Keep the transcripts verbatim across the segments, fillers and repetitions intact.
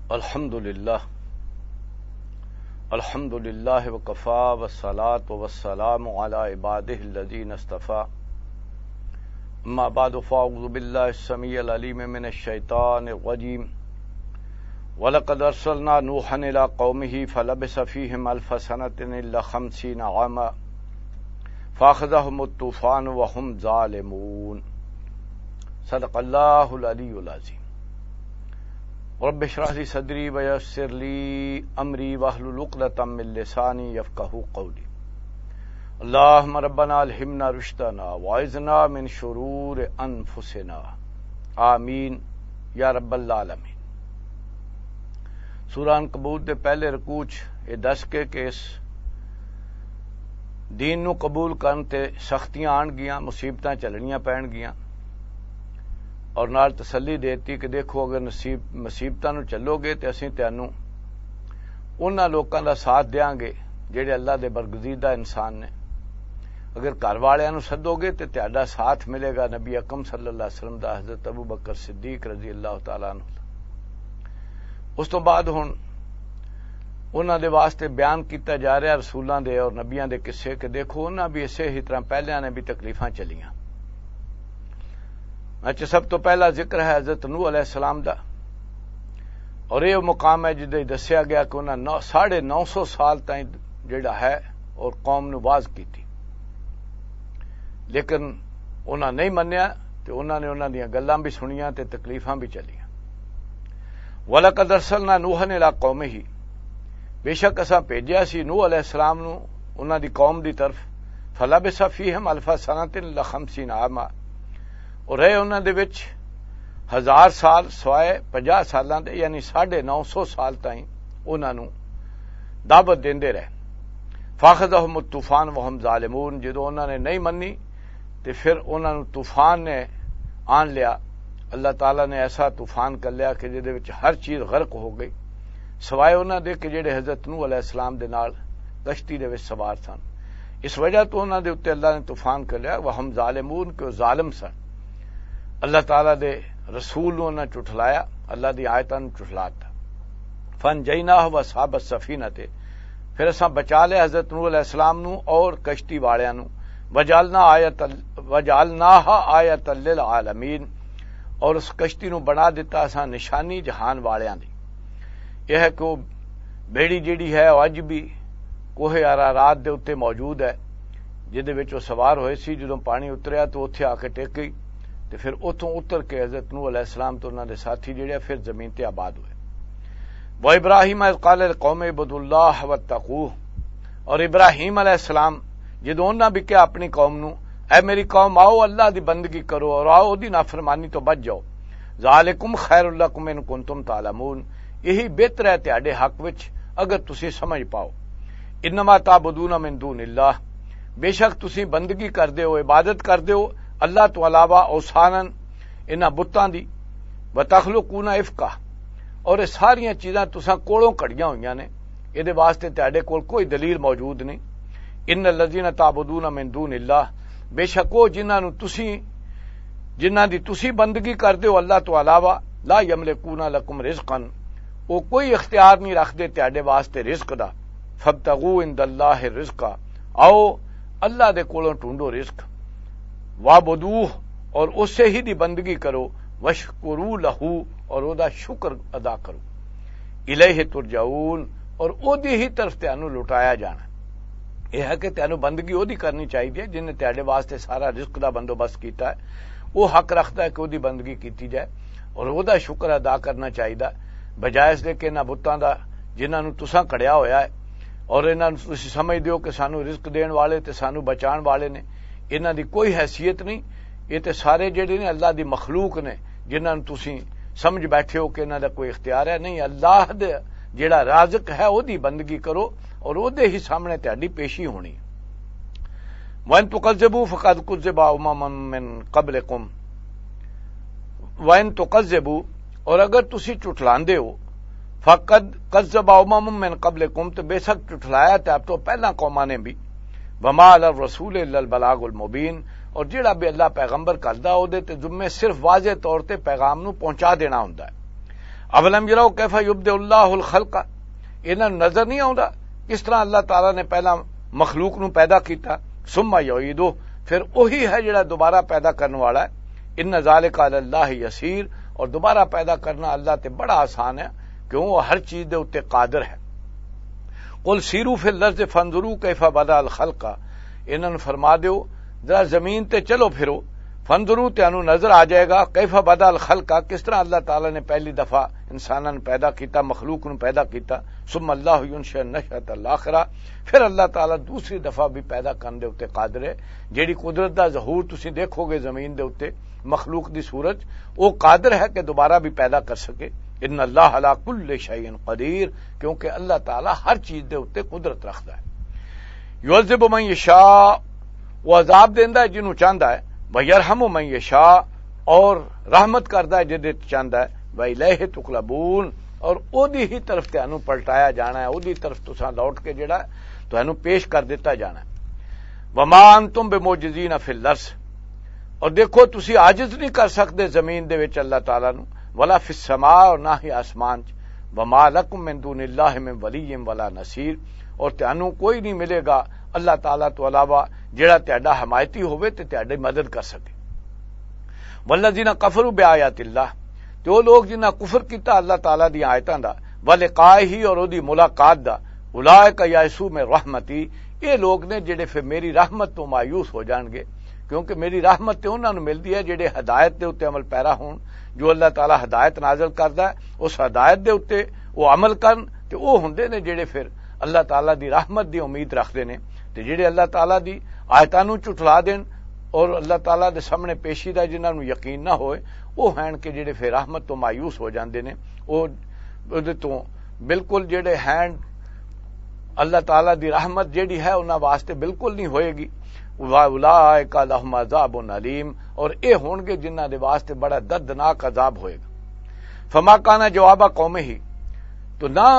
الحمد للہ الحمد للہ وکفا والصلاة والسلام علی عبادہ الذین اصطفیٰ اما بعد فاعوذ باللہ السمیع العلیم من الشیطان الرجیم وَلَقَدْ أَرْسَلْنَا نُوحًا إِلَىٰ قَوْمِهِ فَلَبِثَ فِيهِمْ أَلْفَ سَنَةٍ إِلَّا خَمْسِينَ عَامًا فَأَخَذَهُمُ الطُّوفَانُ وَهُمْ ظَالِمُونَ صدق اللہ العلی العظیم رب اشرح لي صدری ويسر لي امری واحلل عقدۃ من لسانی يفقهوا قولی اللهم ربنا الہمنا رشدنا واعذنا من شرور انفسنا آمین یا رب العالمین۔ سورہ عنکبوت دے پہلے رکوع چ یہ دس کے کہ اس دین نو قبول کرن تے سختیاں آن گیاں، مصیبتاں چلنیاں پین گیاں، اور نال تسلی دیتی کہ دیکھو اگر نصیب مصیبتاں نو چلو گے تے اسی تانوں انہاں لوکاں دا ساتھ دیاں گے جڑے اللہ دے برگزیدہ انسان نے۔ اگر گھر والیاں نو سدو گے تے تہاڈا ساتھ ملے گا نبی اکرم صلی اللہ علیہ وسلم دا، حضرت ابو بکر صدیق رضی اللہ تعالی عنہ۔ اس تو بعد ہن انہاں دے واسطے بیان کیتا جا رہا رسولاں دے اور نبیاں دے قصے کہ دیکھو انہاں بھی اسی ہی طرح پہلیاں نے بھی تکلیفاں چلیاں۔ اچھا، سب تو پہلا ذکر ہے حضرت نوح علیہ السلام دا، اور یہ مقام ہے جدے دسیا گیا کہ انہاں نو ساڑھے نو سو سال تائیں جڑا ہے اور قوم نو واز کیتی، لیکن انہاں نہیں منیا تے انہاں نے انہاں دیاں گلاں بھی سنیاں تے تکلیفاں بھی چلیاں۔ وَلَقَدْ أَرْسَلْنَا نُوحًا إِلَىٰ قَوْمِهِ، بے شک اساں بھیجیا سی نوح علیہ السلام نو انہاں دی قوم دی طرف، فَلَبِثَ فِيهِمْ أَلْفَ سَنَةٍ إِلَّا خَمْسِينَ عَامًا، اور رہے انہاں دے وچ ہزار سال سوائے پنجاہ سالاں دے، یعنی ساڑھے نو سو سال تائیں انہاں نو دعوت دیندے رہے۔ فَأَخَذَهُمُ الطُّوفَانُ وَهُمْ ظَالِمُونَ، جدوں انہاں نے نہیں منی تے پھر انہاں نو طوفان نے آن لیا۔ اللہ تعالیٰ نے ایسا طوفان کر لیا کہ جدے وچ ہر چیز غرق ہو گئی سوائے انہاں دے کہ جڑے حضرت نوح علیہ السلام دے نال کشتی دے وچ سوار سن۔ اس وجہ تو انہاں دے اوتے اللہ نے طوفان کر لیا، وَهُمْ ظَالِمُونَ، کہ وہ ظالم سن۔ اللہ تعالیٰ دے رسول نو انہاں چٹھلایا، اللہ دی آیتاں نو چٹھلاتا۔ فَانجَيْنَاهُ وَأَصْحَابَ السَّفِينَةِ، پھر اساں بچا لے حضرت نوح علیہ السلام نو اور کشتی والیاں نو، وَجَعَلْنَا آیَةً وَجَعَلْنَاهَا آیَةً لِلْعَالَمِينَ، اور اس کشتی نو بنا دیتا اساں نشانی جہان والیاں دی۔ یہ ہے کہ وہ بیڑی جیڑی ہے وہ اج بھی کوہ ارارات دے اوتے موجود ہے، جدے وچ وہ سوار ہوئے سی، جدوں پانی اتریا تو اوتھے آ کے ٹک گئی، تے پھر اتوں اتر کے حضرت نوح علیہ السلام تو انہاں دے ساتھی جڑے پھر زمین تے آباد ہوئے۔ وہ ابراہیم اذ قال لقوم اعبدوا اللہ واتقوہ، اور ابراہیم علیہ السلام جدوں انہاں بھی کہا اپنی قوم نو، اے میری قوم آؤ اللہ دی بندگی کرو اور آؤ دی نافرمانی تو بچ جاؤ، ذالکم خیر لکم ان کنتم تعلمون، یہی بہتر ہے تہاڈے حق وچ اگر تسی سمجھ پاؤ۔ انما تعبدون من دون اللہ، بے شک تسی بندگی کردے ہو، عبادت کردے ہو اللہ تو علاوہ اوثانن انہاں بتاں دی، وتخلقون افکا، اور یہ ساریاں چیزاں تساں کولوں کڑیاں ہوئیاں نے، یہ دے واسطے تہاڈے کول کوئی دلیل موجود نہیں۔ ان الذین تعبدون من دون اللہ، بے شک وہ جنہاں نو تسی جنہاں دی تسی بندگی کردے ہو اللہ تو علاوہ، لا یملکون لکم رزقا، وہ کوئی اختیار نہیں رکھدے تہاڈے واسطے رزق دا۔ فابتغوا عند اللہ الرزق، آؤ اللہ دے کولوں ڈھونڈو رزق، وعبدوہ، اور اس سے ہی دی بندگی کرو، وشکروا لہو، اور او دا شکر ادا کرو، الیہ ترجعون، اور او دی ہی طرف تانوں لٹایا جانا۔ یہ ہے کہ تانوں بندگی او دی کرنی چاہیے جن نے تہاڈے واسطے سارا رزق دا بندوبست کیتا ہے، وہ حق رکھتا ہے کہ او دی بندگی کیتی جائے اور او دا شکر ادا کرنا چاہیے، بجائے اس دے کہ انہاں بتاں دا جنہاں نو تساں کڑیا ہویا ہے اور انہاں نو تسی سمجھ دیو کہ سانو رزق دین والے تے سانو بچان والے نے، انہاں دی کوئی حیثیت نہیں، یہ تے سارے جڑے نے اللہ دی مخلوق نے جنہاں نو تسی سمجھ بیٹھے ہو کہ انہاں دا کوئی اختیار ہے نہیں۔ اللہ دے جڑا رازق ہے او دی بندگی کرو اور او دے ہی سامنے تہاڈی پیشی ہونی۔ وَإِن تُكَذِّبُوا فَقَدْ كُذِّبَ أُمَمٌ مِّن قَبْلِكُمْ، وَإِن تُكَذِّبُوا، اور اگر تسی چٹھلاندے ہو، فَقَدْ كَذَّبَ أُمَمٌ مِّن قَبْلِكُمْ، تو بے شک چٹھلایا تے اب تو پہلا قوماں نے بھی، وَمَا عَلَى الرَّسُولِ إِلَّا الْبَلَاغُ الْمُبِينُ، اور جڑا بھی اللہ پیغمبر کردا او دے تے ذمے صرف واضح طور تے پیغام نو پہنچا دینا ہوندا ہے۔ اولم یرو کیف یبدئ اللہ الخلق، انہاں نوں نظر نہیں آوندا کس طرح اللہ تعالیٰ نے پہلا مخلوق نو پیدا کیتا، ثم یعیدہ، پھر وہی ہے جڑا دوبارہ پیدا کرنے والا ہے، ان ذالک علی اللہ یسیر، اور دوبارہ پیدا کرنا اللہ تے بڑا آسان ہے کیوں وہ ہر چیز دے اوتے قادر ہے۔ قل سیروا فی الارض فانظروا کیف بدأ الخلق، انہاں نوں فرما دیو ذرا زمین تے چلو پھرو، فانظروا تانوں نظر آ جائے گا کیف بدأ الخلق، کس طرح اللہ تعالی نے پہلی دفعہ انساناں نوں پیدا کیتا، مخلوق نوں پیدا کیتا، ثم اللہ ینشئ النشأۃ الآخرہ، پھر اللہ تعالی دوسری دفعہ بھی پیدا کرنے دے اوتے قادر ہے۔ جیڑی قدرت دا ظہور تسی دیکھو گے زمین دے اوتے مخلوق دی صورت، وہ قادر ہے کہ دوبارہ بھی پیدا کر سکے۔ ان اللہ علی کل شیء قدیر، کیونکہ اللہ تعالی ہر چیز دے اوتے قدرت رکھتا ہے۔ یعذب من یشاء، وہ عذاب دیندا ہے جنوں چاہندا ہے، ویرحم من یشاء، اور رحمت کردا ہے جدے چاہندا ہے، وإلیہ تقلبون، اور اودی ہی طرف تانوں پلٹایا جانا ہے، اودی طرف تساں لوٹ کے جڑا تانوں پیش کر دیتا جانا ہے۔ وما انتم بمعجزین فی الارض، اور دیکھو تسی عاجز نہیں کر سکتے زمین دے وچ اللہ تعالیٰ نو، ولا فی السماء، اور نہ ہی آسمان چ، وما لکم من دون اللہ من ولی ولا نصیر، اور تانوں کوئی نہیں ملے گا اللہ تعالیٰ تو علاوہ جڑا تہاڈا حمایتی ہوئے تے تہاڈی مدد کر سکے۔ والذین کفروا بآیات اللہ، تو وہ لوگ جنہاں کفر کیتا اللہ تعالیٰ دی آیتاں دا، ولقائہ، اور اودی ملاقات دا، اولئک یئسوا من رحمتی، یہ لوگ نے جڑے پھر میری رحمت تو مایوس ہو جان گے، کیونکہ میری رحمت تے انہاں نوں ملدی ہے جڑے ہدایت دے اوتے عمل پیرا ہون، جو اللہ تعالیٰ ہدایت نازل کردا ہے اس ہدایت دے اوتے وہ عمل کرن، تے او ہوندے نے جڑے پھر اللہ تعالیٰ دی رحمت دی امید رکھدے نے، تے جڑے اللہ تعالیٰ دی آیتاں نوں جھٹلا دین اور اللہ تعالیٰ دے سامنے پیشی دا جنہاں نوں یقین نہ ہوئے، وہ ہیں کہ جڑے پھر رحمت تو مایوس ہو جاندے نے، او اودے تو بالکل جڑے ہیں اللہ تعالیٰ دی رحمت جیڑی ہے انہاں واسطے بالکل نہیں ہوئے گی۔ اولئک لہم عذاب علیم، اور اے ہون گے جنہاں دے واسطے بڑا دردناک عذاب ہوئے گا۔ فما کان جواب قومہ، تو نہ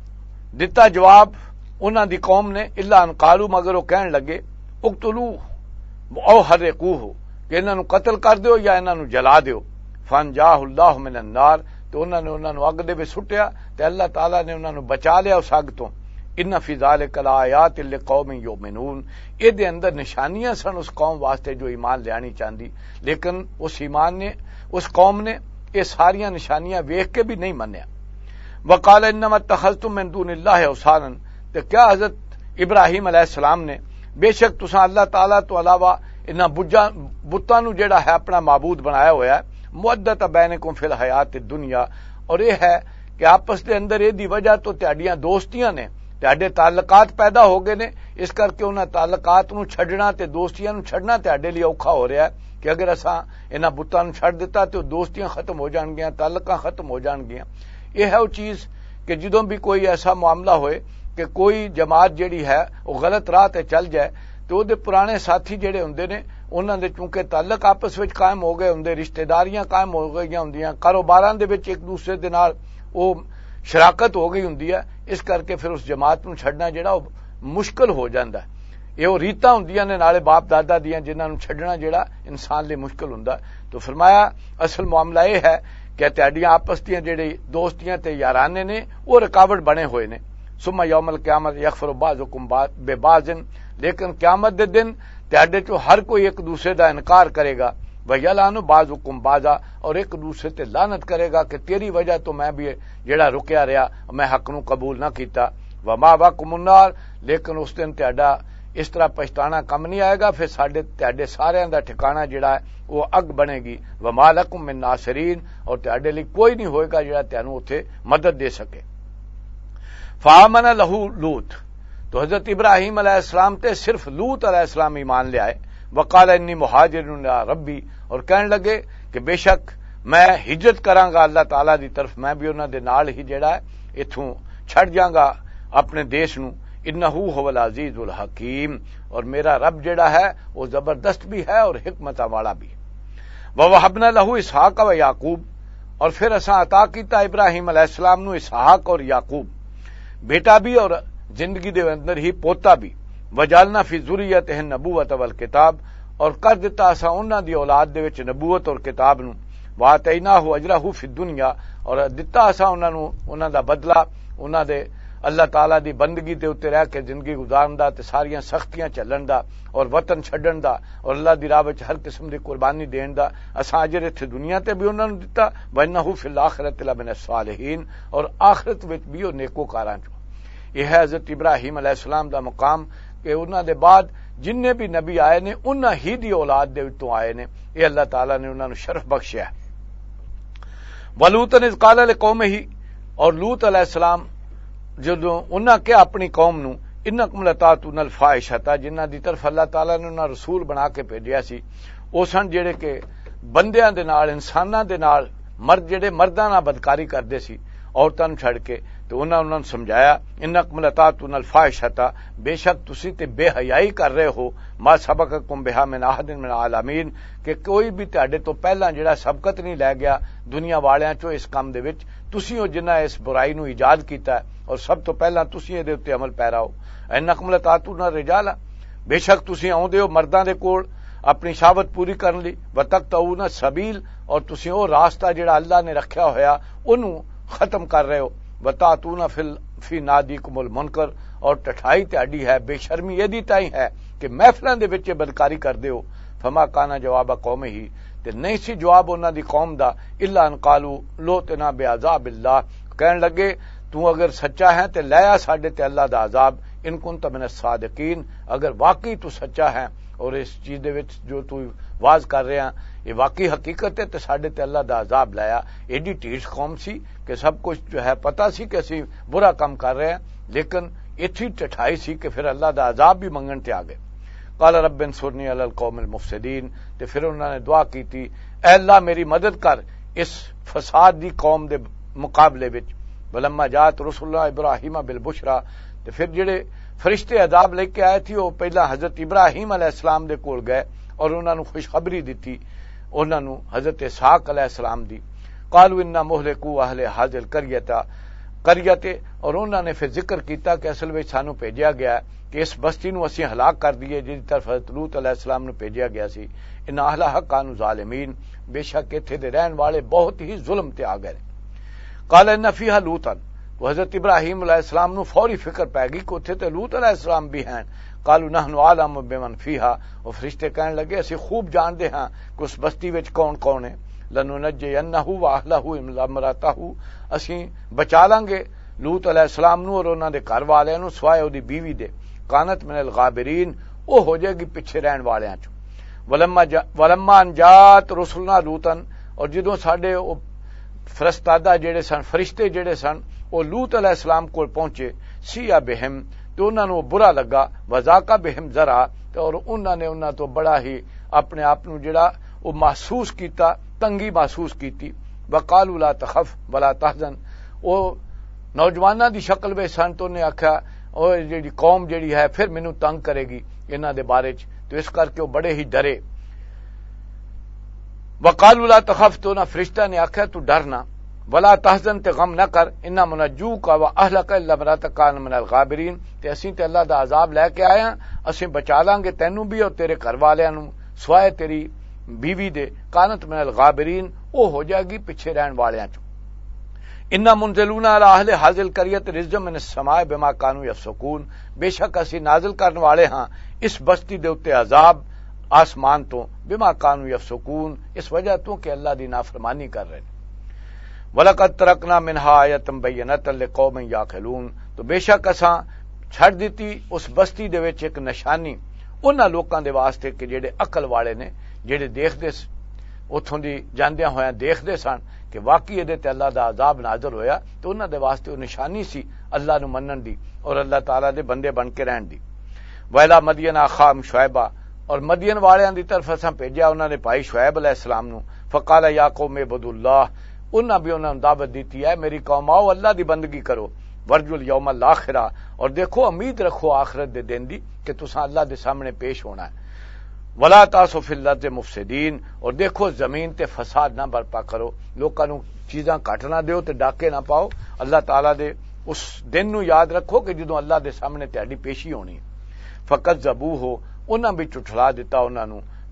دتا جواب انہاں دی قوم نے، الا ان قالوا، مگر وہ کہن لگے اقتلوہ او حرقوہ، کہ انہاں نوں قتل کر دیو یا انہاں نوں جلا دیو۔ فانجاہ اللہ من النار، تو انہاں نے انہاں نوں اگ دے وچ سٹیا تے اللہ تعالیٰ نے انہاں نوں بچا لیا اس اگ تو۔ ان فی ذلک لآیات لقوم یؤمنون، اے دے اندر نشانیاں سن اس قوم واسطے جو ایمان لیانی چاہندی، لیکن اس ایمان نے اس قوم نے یہ ساریاں نشانیاں ویکھ کے بھی نہیں منیا۔ وقال انما اتخذتم من دون اللہ اوثانا، تو کیا حضرت ابراہیم علیہ السلام نے بے شک تساں اللہ تعالیٰ تو علاوہ انہاں بتاں نوں جڑا ہے اپنا معبود بنایا ہوا ہے، مودت بینکم فی الحیات الدنیا، اور یہ ہے کہ آپس دے اندر یہ دی وجہ تو تہاڈیاں دوستیاں نے، تہاڈے تعلقات پیدا ہو گئے نے، اس کر کے انہاں تعلقات نوں چھڈنا تے دوستیاں نوں چھڈنا تہاڈے لیے اوکھا ہو رہا ہے کہ اگر اساں انہاں بتاں نوں چھڈ دیتا تو دوستیاں ختم ہو جان گیاں، تعلقاں ختم ہو جان گیاں۔ یہ ہے وہ چیز کہ جدوں بھی کوئی ایسا معاملہ ہوئے کہ کوئی جماعت جیڑی ہے وہ غلط راہ تے چل جائے تو دے پرانے ساتھی جڑے ہوندے نے انہاں دے چونکہ تعلق آپس وچ قائم ہو گئے ہوندے، رشتہ داریاں قائم ہو گئیاں ہوندیاں، کاروباراں دے وچ ایک دوسرے دے نال وہ شراکت ہو گئی ہوندی ہے، اس کر کے پھر اس جماعت نوں چھڈنا جڑا وہ مشکل ہو جاندا ہے۔ یہ وہ ریتاں ہوندیاں نے نالے باپ دادا دیاں جنہاں نوں چھڈنا جڑا انسان لے مشکل ہوندا، تو فرمایا اصل معاملہ یہ ہے کہ تہاڈیاں آپس دیاں جڑی دوستیاں تے یارانے نے وہ رکاوٹ بنے ہوئے نے۔ ثم یوم القیامت یغفر بعضکم ببعض، لیکن قیامت دے دن تہاڈے چوں ہر کوئی ایک دوسرے دا انکار کرے گا، ویلعن بعضکم بعضا، اور ایک دوسرے تے لعنت کرے گا کہ تیری وجہ تو میں بھی جڑا رکیا رہا، میں حق نو قبول نہ کیتا۔ وماواکم النار، لیکن اس دن تہاڈا اس طرح پچھتانا کم نہیں آئے گا، پھر ساڈے تہاڈے سارے دا ٹھکانہ جڑا ہے وہ اگ بنے گی۔ وما لکم من ناصرین، اور تہاڈے لیے کوئی نہیں ہوئے گا جڑا تانوں اوتھے مدد دے سکے۔ فآمن لہ لوط، تو حضرت ابراہیم علیہ السلام تے صرف لوط علیہ السلام ایمان لے آئے۔ وقال انی مہاجر الی ربی، اور کہنے لگے کہ بے شک میں ہجرت کراں گا اللہ تعالیٰ دی طرف، میں بھی انہاں دے نال ہی جڑا ہے ایتھوں چھڑ جاں گا اپنے دیش نوں۔ انہ هو العزیز الحکیم، اور میرا رب جڑا ہے وہ زبردست بھی ہے اور حکمت والا بھی۔ ووہبنا لہ اسحاق و یعقوب، اور پھر اساں عطا کیتا ابراہیم علیہ السلام نو اسحاق اور یعقوب، بیٹا بھی اور زندگی دے اندر ہی پوتا بھی۔ وجعلنا فی ذریتہ النبوۃ والکتاب، اور کر دیتا اساں انہاں دی اولاد دے وچ نبوت اور کتاب نو۔ واتیناہ اجرہ فی الدنیا اور دتا اساں انہاں نوں انہاں دا بدلہ انہاں دے اللہ تعالی دی بندگی دے اوتے رہ کے زندگی گزارن دا تے ساریاں سختیاں چلن دا اور وطن چھڈن دا اور اللہ دی راہ وچ ہر قسم دی قربانی دین دا اساں اجر ایتھے دنیا تے بھی انہاں نوں دتا وانہ فی الاخرۃ لمن الصالحین اور آخرت وچ بھی او نیکوکاراں چوں. یہ ہے حضرت ابراہیم علیہ السلام دا مقام کہ انہاں دے بعد جننے بھی نبی آئے نے انہاں ہی دی اولاد دے وچوں آئے نے. یہ اللہ تعالی نے انہاں نوں شرف بخشیا ہے. ولوطن اذ قال لقومہ اور لوط علیہ السلام جدوں انہاں کہ اپنی قوم نوں انکم لتاتون الفاحشۃ جنہاں دی طرف اللہ تعالی نے انہاں رسول بنا کے بھیجیا سی او سن جڑے کہ بندیاں دے نال انساناں دے نال مرد جڑے مرداں نال بدکاری کردے سی عورتاں نوں چھڑ کے تو انہاں انہاں نوں سمجھایا انکم لتاتون الفاحشۃ بے شک تسی تے بے حیائی کر رہے ہو ما سبقکم بها من احد من العالمین کہ کوئی بھی تہاڈے تو پہلا جڑا سبقت نہیں لے گیا دنیا والیاں چوں اس کام دے وچ تسی او جنہاں اس برائی نو ایجاد کیتا ہے اور سب تو پہلا تسی دے اوتے عمل پیرا ہو. انکم لتاتون الرجال بے شک تسی آوندے ہو مرداں دے کول اپنی شہوت پوری کرن لئی وتقطعون السبیل اور تسی او راستہ جڑا اللہ نے رکھیا ہویا اونوں ختم کر رہے ہو. وتاتون فی فی نادیکم المنکر اور ٹٹھائی تہاڈی ہے بے شرمی ایدی تائیں ہے کہ محفلاں دے وچ بدکاری کردے ہو. فما کان جواب قومہ تے نہیں سی جواب انہاں دی قوم دا الا ان قالوا لوتنا بعذاب اللہ کہن لگے تو اگر سچا ہے تے لیا ساڈے تے اللہ دا عذاب ان کنت من الصادقین اگر واقعی تو سچا ہے اور اس چیز دے وچ جو تو واز کر رہا یہ واقعی حقیقت ہے تے ساڈے تے اللہ دا عذاب لایا. ایڈی ٹھیس قوم سی کہ سب کچھ جو ہے پتہ سی کہ اسی برا کام کر رہے ہیں لیکن اتنی ٹٹھائی سی کہ پھر اللہ دا عذاب بھی منگن تے آ گئے. قال رب انصرنی علی القوم المفسدین تے پھر انہوں نے دعا کی تھی اے اللہ میری مدد کر اس فساد دی قوم دے مقابلے وچ. ولما جاءت رسول اللہ ابراہیم بالبشرا تے پھر جڑے فرشتے عذاب لے کے آئے تھے وہ پہلا حضرت ابراہیم علیہ السلام دے کول گئے اور انہوں نے خوشخبری دیتی انہوں نے حضرت اسحاق علیہ السلام دی. قالوا انا مہلکو اہل هذه القرية قریت اور انہوں نے پھر ذکر کیتا کہ اصل وچ سانو بھیجیا گیا کہ اس بستی نو اسی ہلاک کر دیے جس طرف حضرت لوط علیہ السلام نو بھیجیا گیا سی. ان اہلھا کانوا ظالمین بے شک ایتھے دے رہن والے بہت ہی ظلم تے آ گئے. قال ان فیھا لوطا تو حضرت ابراہیم علیہ السلام نو فوری فکر پی گئی کہ اتھے تے لوط علیہ السلام بھی ہیں. قالوا نحن اعلم بمن فیھا اور فرشتے کہنے لگے اسی خوب جانتے ہیں کہ اس بستی وچ کون کون ہے. لننجینہ واہلہ الا امرأتہ اسی بچا لیں گے لوط علیہ السلام نو اور انہاں دے گھر والےاں نو سوائے اودی بیوی دے. کانت من الغابرین او ہو جائے گی پیچھے رہن والیاں چوں. ولما جا ولما ان جات رسولنا لوطن اور جدوں ساڈے او فرستادہ جڑے سن فرشتے جڑے سن او لوط علیہ السلام کول پہنچے سیا بہم تو انہاں نو برا لگا وذاقا بہم ذرا اور انہاں نے انہاں تو بڑا ہی اپنے آپ نو جڑا او محسوس کیتا تنگی محسوس کیتی. وقالوا لا تخف ولا تحزن او نوجواناں دی شکل وچ سن تو نے آکھیا او جڑی قوم جڑی ہے پھر مینوں تنگ کرے گی انہاں دے بارے چ تو اس کر کے وہ بڑے ہی ڈرے. وقالوا لا تخف تو نہ فرشتہ نے آکھیا تو ڈرنا ولا تحزن تے غم نہ کر انا منجوک و اہلک الا امرأتک کان من الغابرین تے اسیں تے اللہ دا عذاب لے کے آئے ہیں اسیں بچا لیں گے تینوں بھی اور تیرے گھر والیاں نوں سوائے تیری بیوی دے. کانت من الغابرین او ہو جائے گی پیچھے رہن والیاں چوں. انا منزلون علی اہل هذه القرية رجزا من السماء بما كانوا يفسقون بے شک اسی نازل کرنے والے ہاں اس بستی دے اوتے عذاب آسمان تو بما كانوا يفسقون اس وجہ تو کہ اللہ دی نافرمانی کر رہے ہیں. وَلَقَدْ تَرَكْنَا مِنْهَا آیَةً بَيِّنَةً لِقَوْمٍ يَعْقِلُونَ تو بے شک اساں چھڑ دیتی اس بستی دے وچ ایک نشانی انہاں لوکاں دے واسطے کہ جڑے عقل والے نے جڑے دیکھدے اتھوں دی جاندیاں ہویاں دیکھدے سن کہ واقعی دے تے اللہ دا عذاب نازل ہویا تو انہاں دے واسطے وہ نشانی سی اللہ نو منن دی اور اللہ تعالیٰ دے بندے بن کے رہن دی. وَإِلَىٰ مَدْيَنَ أَخَاهُمْ شُعَيْبًا اور مدین والیاں دی طرف اساں بھیجیا انہاں نے بھائی شعیب علیہ السلام نو. فقال یا قوم اعبدوا اللہ انہاں بھی انہاں دعوت دیتی ہے میری قوم آؤ اللہ دی بندگی کرو. ورجو الیوم الاخرہ اور دیکھو امید رکھو آخرت دے دن دی کہ تساں اللہ دے سامنے پیش ہونا ہے. ولا تعثوا فی الارض مفسدین اور دیکھو زمین تے فساد نہ برپا کرو لوکاں نو چیزاں کٹ نہ دیو تے ڈاکے نہ پاؤ. اللہ تعالیٰ دے اس دن نو یاد رکھو کہ جدوں اللہ دے سامنے تہاڈی پیشی ہونی. فقط ذبوہ انہاں بھی ٹھٹلا دیتا انہاں نو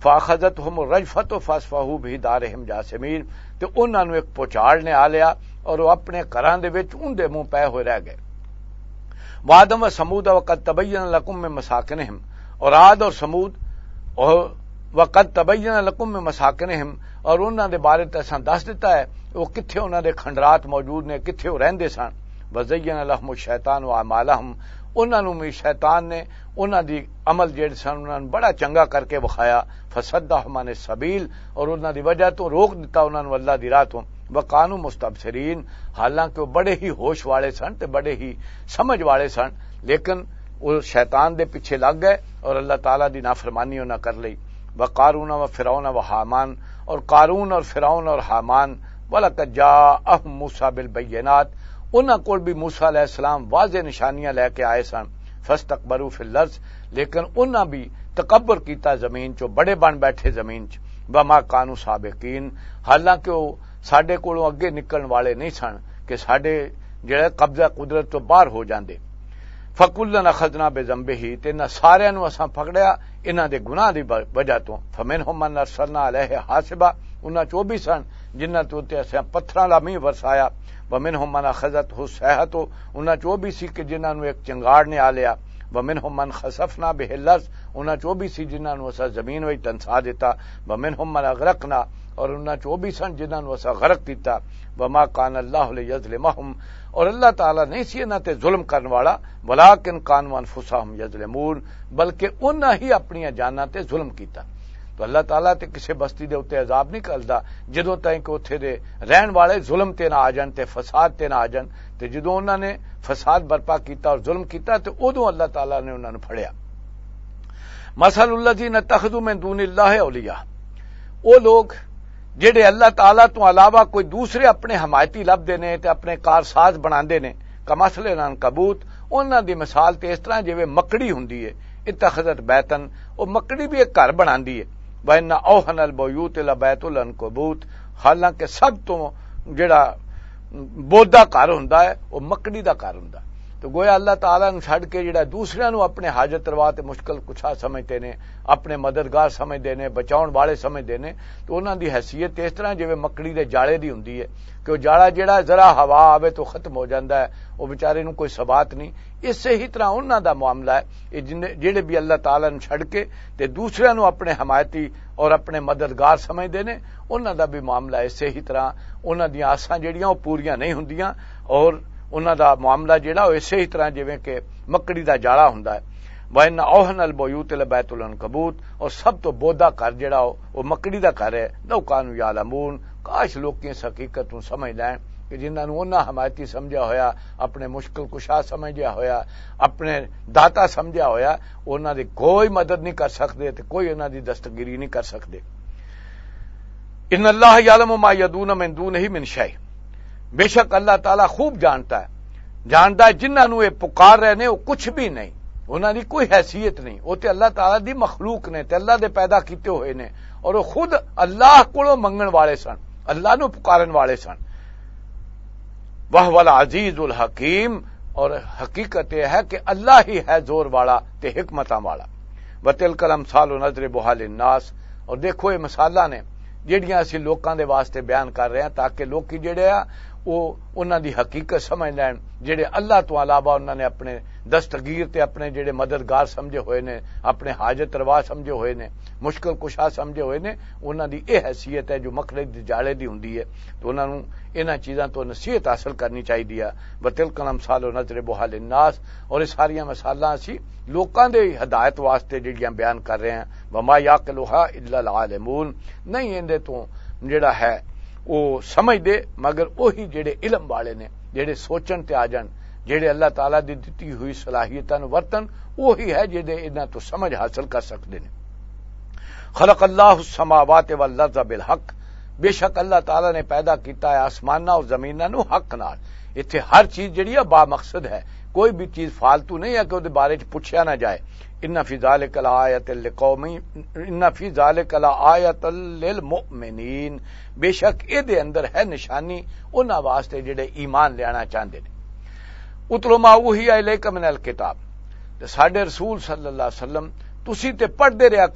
فاخذتهم الرجفۃ فاصفحوا بِدَارِهِمْ جاسمین، تے انہاں نوں ایک پچاڑ نے آ لیا اور وہ اپنے گھراں دے وچ اندے منہ پے ہوئے رہ گئے۔ وعد و سمود وقد تبین لکم من مساکنہم، اور عاد اور سمود اور وقد تبین لکم من مساکنہم، اور انہاں دے بارے تے اساں دس دیتا ہے وہ کتھے انہاں دے کھنڈرات موجود نے، کتھے وہ رہندے سن۔ وزین لهم الشیطان واعمالهم، انہاں نوں بھی شیطان نے انہاں دی عمل جڑے سن انہاں نوں بڑا چنگا کر کے وکھایا، فصدهم عن السبیل، اور انہاں دی وجہ تو روک دتا انہاں نوں اللہ دی راہ تو، وکانوا مستبصرین، حالانکہ وہ بڑے ہی ہوش والے سن تے بڑے ہی سمجھ والے سن، لیکن وہ شیطان دے پیچھے لگ گئے اور اللہ تعالیٰ دی نافرمانی انہاں کر لئی۔ وقارون و فرعون و حامان، اور قارون اور فرعون اور حامان، وَلَقَدْ جَاءَهُم مُوسَىٰ بِالْبَيِّنَاتِ، انہاں کول بھی موسیٰ علیہ السلام واضح نشانیاں لے کے آئے سن، فَاسْتَكْبَرُوا فِي الْأَرْضِ، لیکن انہاں بھی تکبر کیتا زمین چو، بڑے بن بیٹھے زمین چ، وَمَا كَانُوا سَابِقِينَ، حالانکہ وہ ساڈے کولوں اگے نکلن والے نہیں سن کہ ساڈے جڑے قبضہ قدرت تو باہر ہو جاندے۔ فَكُلًّا أَخَذْنَا بِذَنبِهِ، تے نہ سارے نو اساں پکڑیا انہاں دے گناہ دی وجہ تو، فَمِنْهُم مَّنْ أَرْسَلْنَا عَلَيْهِ حَاصِبًا، انہاں چوں بھی سن جنہاں تو تے اساں پتھراں دا مینہ برسایا، وَمِنْهُم مَّنْ أَخَذَتْهُ الصَّيْحَةُ، انہاں چوں بھی سی کہ جنہاں نو ایک چنگاڑ نے آ لیا، وَمِنْهُم مَّنْ خَسَفْنَا بِهِ الْأَرْضَ، انہاں چوں بھی سی جنہاں نو اساں زمین وچ تنسا دیتا، وَمِنْهُم مَّنْ أَغْرَقْنَا، اور انہاں چوں بھی سن جنہاں نو اساں غرق کیتا، وَمَا كَانَ اللَّهُ لِيَظْلِمَهُمْ، اور اللہ تعالیٰ نہیں سی انہاں تے ظلم کرن والا، وَلَٰكِنْ كَانُوا أَنفُسَهُمْ يَظْلِمُونَ، بلکہ انہاں ہی اپنی جاناں تے ظلم کیتا۔ تو اللہ تعالیٰ تے کسے بستی دے اوتے عذاب نہیں کردا جدوں تائیں کہ اوتھے دے رہن والے ظلم تے نہ آ جان تے فساد تے نہ آ جان، تے جدوں انہاں نے فساد برپا کیتا اور ظلم کیتا تے ادوں اللہ تعالیٰ نے انہاں نوں پھڑیا۔ مثل الذین اتخذوا من دون اللہ اولیاء، او لوگ جڑے اللہ تعالیٰ تو علاوہ کوئی دوسرے اپنے حمایتی لبدے نے تے اپنے کارساز بناندے نے، کمثل العنکبوت، انہاں دی مثال تے اس طرح جویں مکڑی ہوندی ہے، اتخذت بیتن، او مکڑی بھی ایک گھر بناندی ہے، وَإِنَّ أَوْهَنَ الْبُيُوتِ لَبَيْتُ الْعَنكَبُوتِ، حالانکہ سب تو جڑا بودا گھر ہوندا ہے وہ مکڑی دا گھر ہوندا۔ تو گویا اللہ تعالیٰ نوں چھڈ کے جڑا دوسریاں نوں اپنے حاجت روا تے مشکل کشا سمجھتے نے، اپنے مددگار سمجھتے نے، بچاؤن والے سمجھتے نے، تو انہاں دی حیثیت اس طرح جویں مکڑی دے جاڑے دی ہوندی ہے کہ وہ جاڑا جڑا ذرا ہوا آوے تو ختم ہو جاندا ہے، وہ بیچارے نوں کوئی ثبات نہیں۔ اسی ہی طرح انہاں دا معاملہ ہے جڑے بھی اللہ تعالیٰ نوں چھڈ کے تے دوسریاں نوں اپنے حمایتی اور اپنے مددگار سمجھتے نے، انہاں دا بھی معاملہ اسی ہی طرح، انہاں دی آساں جڑیاں وہ پوریاں نہیں ہوندیاں، اور انہاں دا معاملہ جڑا وہ اسی ہی طرح جویں کہ مکڑی دا جاڑا ہوندا ہے۔ وَإِنَّ أَوْهَنَ الْبُيُوتِ لَبَيْتُ الْعَنكَبُوتِ، اور سب تو بودا گھر جڑا وہ مکڑی دا گھر ہے، لَوْ كَانُوا يَعْلَمُونَ، کاش لوگ اس حقیقت نوں سمجھ لین کہ جنہاں نوں انہاں حمایتی سمجھا ہویا، اپنے مشکل کشا سمجھا ہویا، اپنے داتا سمجھا ہویا، انہاں دی کوئی مدد نہیں کر سکدے تے کوئی انہاں دی دستگیری نہیں کر سکدے۔ ان اللہ یعلم ما یدون من دونہ من شیء، بے شک اللہ تعالیٰ خوب جانتا ہے، جانتا ہے جنہاں نوں یہ پکار رہے نے وہ کچھ بھی نہیں، انہاں دی کوئی حیثیت نہیں، وہ تے اللہ تعالیٰ دی مخلوق نے تے اللہ دے پیدا کیتے ہوئے نے، اور وہ خود اللہ کولوں منگن والے سن، اللہ نو پکارن والے سن۔ وَهُوَ الْعَزِيزُ الْحَكِيمُ، اور حقیقت یہ ہے کہ اللہ ہی ہے زور والا تے حکمتاں والا۔ وَتِلْكَ الْأَمْثَالُ نَضْرِبُهَا لِلنَّاسِ، اور دیکھو یہ مثالاں نے جڑیاں اسی لوکاں دے واسطے بیان کر رہے ہیں تاکہ لوکی جڑے آ وہ انہاں دی حقیقت سمجھ لین، جڑے اللہ تو علاوہ انہاں نے اپنے دستگیر تے اپنے جڑے مددگار سمجھے ہوئے نے، اپنے حاجت روا سمجھے ہوئے نے، مشکل کشا سمجھے ہوئے نے، انہاں دی اے حیثیت ہے جو مکڑی دی جاڑے دی ہوندی ہے، تو انہاں نوں انہاں چیزاں تو نصیحت حاصل کرنی چاہیے ہے۔ وَتِلْكَ الْأَمْثَالُ نَضْرِبُهَا لِلنَّاسِ، اور یہ ساریاں مثالاں اسی لوکاں دے ہدایت واسطے جڑیاں بیان کر رہے ہیں۔ وَمَا يَعْقِلُهَا إِلَّا الْعَالِمُونَ، نہیں اندے تو جڑا ہے وہ سمجھ دے مگر وہی جڑے علم والے نے، جڑے سوچن تے آ جان، جڑے اللہ تعالیٰ دی دتی ہوئی صلاحیتاں نوں ورتن، وہی ہے جڑے انہاں تو سمجھ حاصل کر سکدے نے۔ خلق اللہ السماوات والارض بالحق، بے شک اللہ تعالیٰ نے پیدا کیتا ہے آسماناں اور زمیناں نوں حق نال، ایتھے ہر چیز جڑی ہے با مقصد ہے، کوئی بھی چیز فالتو نہیں ہے کہ اودے بارے وچ پوچھیا نہ جائے۔ ان فی ذلک لآیۃ لقوم ان فی ذلک لآیۃ للمؤمنین، بے شک اے دے اندر ہے نشانی انہاں واسطے جڑے ایمان لیانا چاہندے نے۔ اتلو ما اوحی الیک من الکتاب، تے ساڈے رسول صلی اللہ علیہ وسلم تسی تے پڑھدے رہیا کرو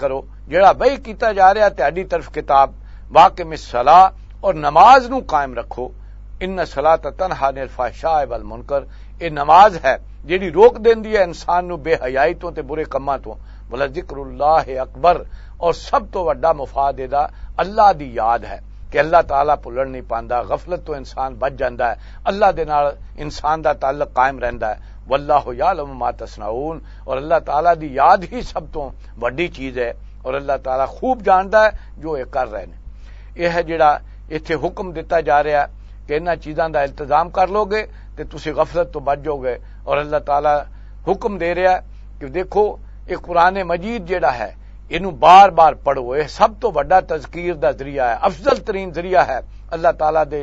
جڑا وہی کیتا جا رہا تہاڈی طرف کتاب واقم الصلاۃ اور نماز نو قائم رکھو ان الصلاۃ تنہی عن الفحشاء والمنکر یہ نماز ہے جیڑی روک دیندی ہے انسان نو بے حیائی تو تے برے کماں تو ولا ذکر اللہ اکبر اور سب تو وڈا مفاد دا اللہ دی یاد ہے کہ اللہ تعالیٰ بھلن نہیں پاندا غفلت تو انسان بچ جاندا ہے اللہ دے نال انسان دا تعلق قائم رہندا ہے واللہ یعلم ما تصنعون اور اللہ تعالیٰ دی یاد ہی سب تو وڈی چیز ہے اور اللہ تعالیٰ خوب جاندا ہے جو یہ کر رہے ہیں یہ ہے جڑا ایتھے حکم دیتا جا رہا ہے کہ انہاں چیزاں دا التزام کر لو گے تے تسی غفلت تو بچ جاؤ گے اور اللہ تعالیٰ حکم دے رہا ہے کہ دیکھو یہ قرآن مجید جڑا ہے اینو بار بار پڑھو یہ سب تو بڑا تذکیر دا ذریعہ ہے افضل ترین ذریعہ ہے اللہ تعالیٰ دے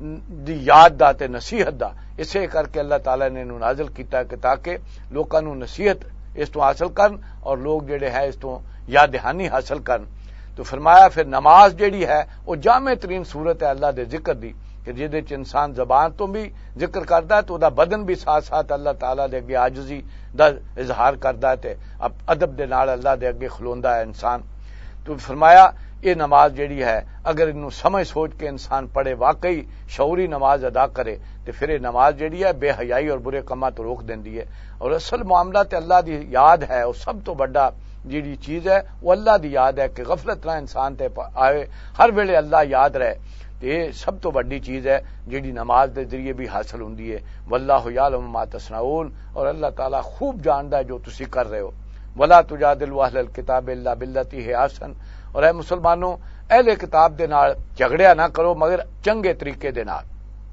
دی یاد دا تے نصیحت دا اسے کر کے اللہ تعالیٰ نے انو نازل کیتا کہ تاکہ لوکاں نو نصیحت اس تو حاصل کرن اور لوگ جڑے ہے اس تو یاد دہانی حاصل کرن تو فرمایا پھر نماز جڑی ہے وہ جامع ترین صورت ہے اللہ دے ذکر دی کہ جہدے چ انسان زبان تو بھی ذکر کردا ہے تو دا بدن بھی ساتھ ساتھ اللہ تعالیٰ دے اگے عاجزی دا اظہار کردا ہے تے ادب دے نال اللہ دے اگے کھلوندا ہے انسان تو فرمایا یہ نماز جڑی ہے اگر انہوں سمجھ سوچ کے انسان پڑھے واقعی شعوری نماز ادا کرے تو پھر یہ نماز جڑی ہے بے حیائی اور برے کماں تو روک دیندی ہے اور اصل معاملہ تے اللہ دی یاد ہے اور سب تو بڑا جیڑی چیز ہے وہ اللہ دی یاد ہے کہ غفلت نہ انسان تے آئے ہر ویلے اللہ یاد رہے یہ سب تو بڑی چیز ہے جیڑی نماز دے ذریعے بھی حاصل ہوندی ہے واللہ یعلم ما تصنعون اور اللہ تعالیٰ خوب جاندا ہے جو تسی کر رہے ہو ولا تجادلوا اہل الکتاب الا باللتی ہی احسن اور اے مسلمانوں اہل کتاب دے نال جھگڑیا نہ کرو مگر چنگے طریقے دے نال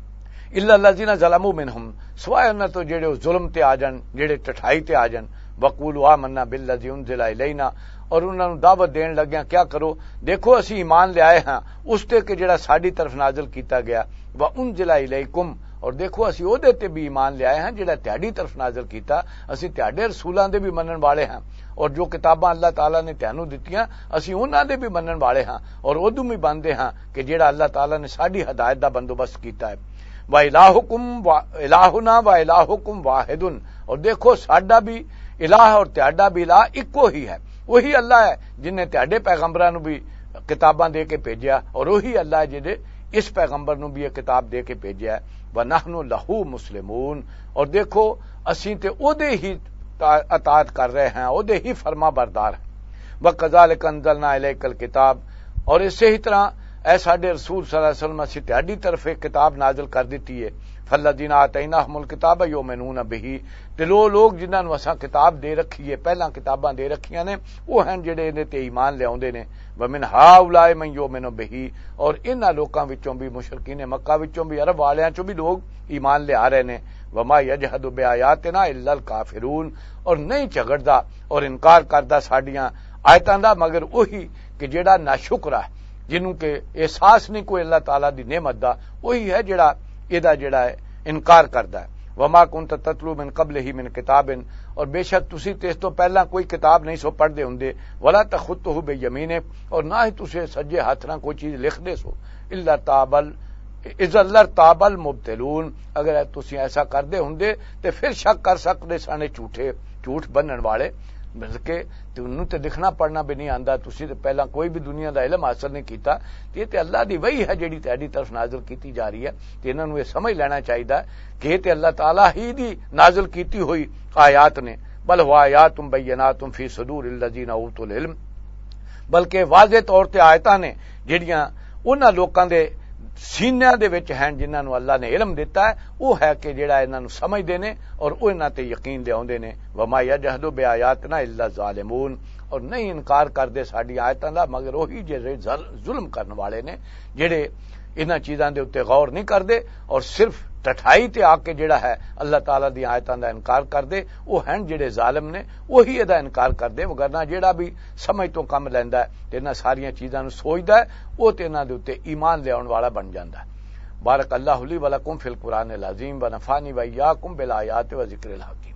الا الذین ظلموا منہم سوائے انہاں تو جڑے ظلم تے آ جان جڑے ٹٹھائی تے آ جان وقولوا آمنا بالذی انزل الینا اور انہوں نے دعوت دین لگیا کیا کرو دیکھو اسی ایمان لے آئے ہاں اس تے کہ جڑا ساڈی طرف نازل کیتا گیا وانزل الیکم اور دیکھو اسی او دے تے بھی ایمان لے آئے ہاں جڑا تہاڈی طرف نازل کیتا اسی تہاڈے رسولاں دے بھی منن والے ہاں اور جو کتاباں اللہ تعالیٰ نے تانوں دتیاں اسی انہاں دے بھی منن والے ہاں اور ادوں بھی باندے ہاں کہ جڑا اللہ تعالیٰ نے ساڈی ہدایت دا بندوبست کیتا ہے و الہکم و الہنا و الہکم واحد اور دیکھو ساڈا بھی الہ اور تہاڈا بھی الہ اکو ہی ہے وہی اللہ ہے جن نے تہاڈے پیغمبراں نو بھی کتاباں دے کے بھیجیا اور وہی اللہ ہے جڑے اس پیغمبر نو بھی یہ کتاب دے کے بھیجیا ہے ونحن لہو مسلمون اور دیکھو اسی تے او دے ہی اطاعت کر رہے ہیں او دے ہی فرما بردار ہیں وکذالک انزلنا الیک الکتاب اور اسی ہی طرح اے ساڈے رسول صلی اللہ علیہ وسلم اسی تہاڈی طرف ایک کتاب نازل کر دیتی ہے فالذین آتیناہم الکتاب یؤمنون بہ تے لو لوگ جنہاں نو اساں کتاب دے رکھی ہے پہلاں کتاباں دے رکھیاں نے وہ ہیں جڑے نے تے ایمان لے اوندے نے ومن ہؤلاء من یؤمن بہ اور انہاں لوکاں وچوں بھی مشرکین مکہ وچوں بھی عرب والیاں چوں بھی لوگ ایمان لے آ رہے نے وما یجحد بآیاتنا الا الکافرون اور نہیں جھگڑدا اور انکار کردا ساڈیاں آیتاں دا مگر وہی کہ جڑا ناشکر ہے جنوں کہ احساس نہیں کوئی اللہ تعالیٰ دی نعمت دا وہی ہے جڑا ایدا جڑا ہے انکار کردا ہے وما کنت تتلو من قبلہ من کتاب اور بے شک تسی تے اس تو پہلا کوئی کتاب نہیں سو پڑھ دے ہوندے ولا تخطہ بیمینک اور نہ ہی تسے سجے ہاتھ نال کوئی چیز لکھ دے سو الا تابل اذا الارتاب المبتلون اگر تسی ایسا کر دے ہوندے تے پھر شک کر سکدے سانے جھوٹے جھوٹ بنن والے بلکہ تنوں تے دکھنا پڑھنا بھی نہیں آندا تسی تے پہلا کوئی بھی دنیا دا علم حاصل نہیں کیتا تے تے اللہ دی وحی ہے جڑی تہاڈی طرف نازل کیتی جا رہی ہے تے انہاں نوں یہ سمجھ لینا چاہیدا کہ تے اللہ تعالیٰ ہی دی نازل کیتی ہوئی آیات نے بل ہوا آیات بینات فی صدور الذین اوتوا العلم بلکہ واضح طور تے آیتاں نے جڑیاں انہاں لوکاں دے سینیاں دے وچ ہیں جنہاں نوں اللہ نے علم دیتا ہے وہ ہے کہ جڑا انہاں نوں سمجھدے نے اور او انہاں تے یقین لے اوندے نے وما یجحد بآیاتنا الا الظالمون اور نہیں انکار کردے ساڈی آیتاں دا مگر وہی جڑے ظلم کرن والے نے جڑے انہاں چیزاں دے اوتے غور نہیں کردے اور صرف ٹٹھائی تے آ کے جڑا ہے اللہ تعالیٰ دی آیتاں دا انکار کردے وہ ہیں جڑے ظالم نے وہی دا انکار کردے وگرنہ جڑا بھی سمجھ تو کم لیندا ہے تے انہاں ساریاں چیزاں نوں سوچدا ہے وہ تے انہاں دے اوتے ایمان لے آਉਣ والا بن جاندا ہے بارک اللہ لی ولکم فی القرآن العظیم ونفعنی وإیاکم بالآیات و ذکر الحکیم